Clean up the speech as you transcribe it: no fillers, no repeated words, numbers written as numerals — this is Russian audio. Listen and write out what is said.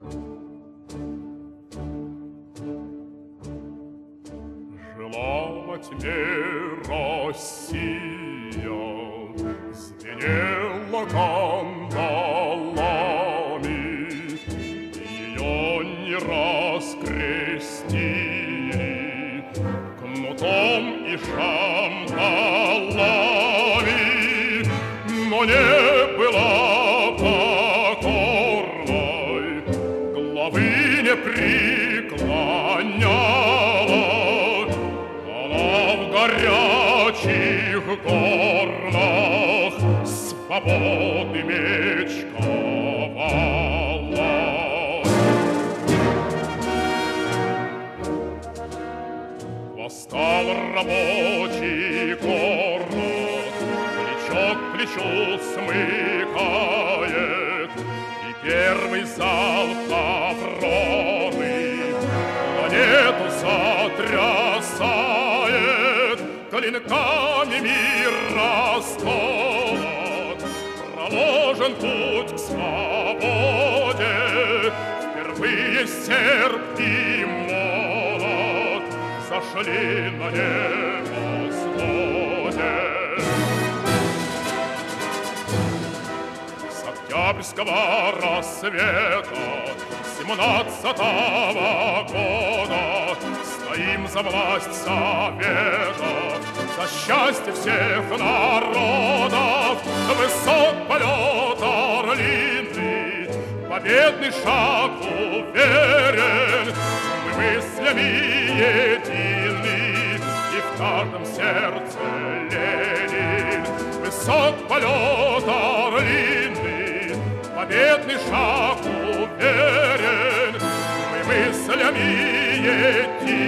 Жила во тьме Россия, звенела кандалами, ее не раз крестили кнутом и шандалами, но не была покорной, главы не преклоняла. В горячих горнах свободы меч ковала. Восстал рабочий горнах, плечо к плечу смыкает, и первый залп Авроры планету сотрясает. Клинками мир расколот, проложен путь к свободе. Впервые серп и молот зашли на небосводе. С октябрьского рассвета 17-го года стоим за власть Совета, за счастье всех народов. Высок полет орлиный, победный шаг уверен. Мы мыслями едины, и в каждом сердце Ленин. Высок полет орлиный, победный шаг уверен. Мы мыслями едины,